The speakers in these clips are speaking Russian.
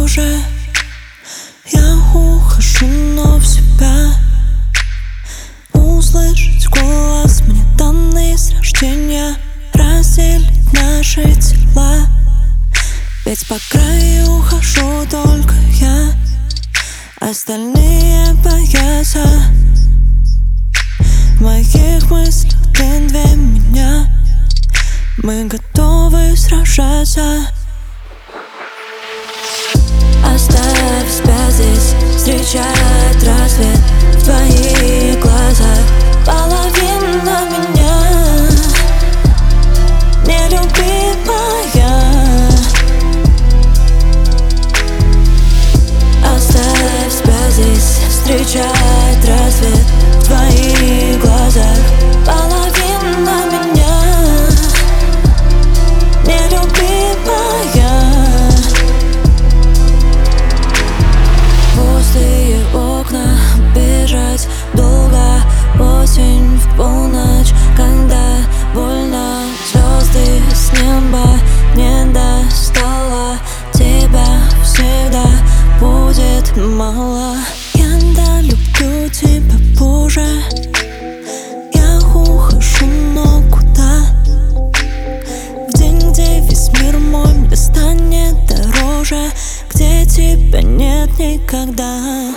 попозже. Я ухожу, но в себя. Услышать голос мне данный с рождения, разделить наши тела. Ведь по краю хожу только я, остальные боятся. В моих мыслях ты две меня, мы готовы сражаться. Оставь себя здесь, встречает рассвет в твоих глазах. Половина меня нелюбимая. Оставь себя здесь, встречает рассвет в твоих глазах. Половина меня нелюбимая. Пустые окна, бежать долго, осень в полночь, когда больно. Звезды с неба не достала, тебя всегда будет мало. Я люблю тебя позже. Я ухожу, но куда? В день, где весь мир мой мне станет дороже, где тебя нет никогда.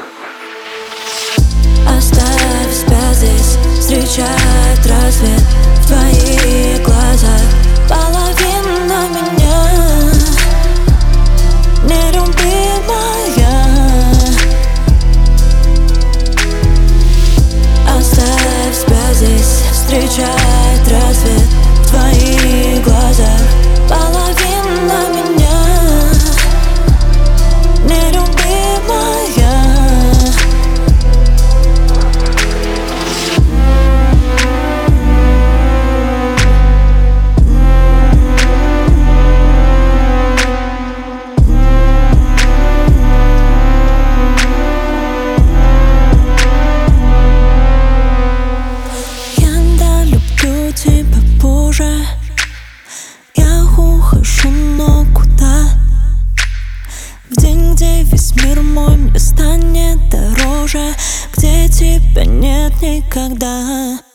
Оставь себя здесь, встречает рассвет в твоих глазах. Половина меня нелюбимая. Оставь себя здесь, встречает рассвет в твоих глазах. Половина меня нелюбимая. Тебя позже. Я ухожу, но куда? В день, где весь мир мой мне станет дороже, где тебя нет никогда.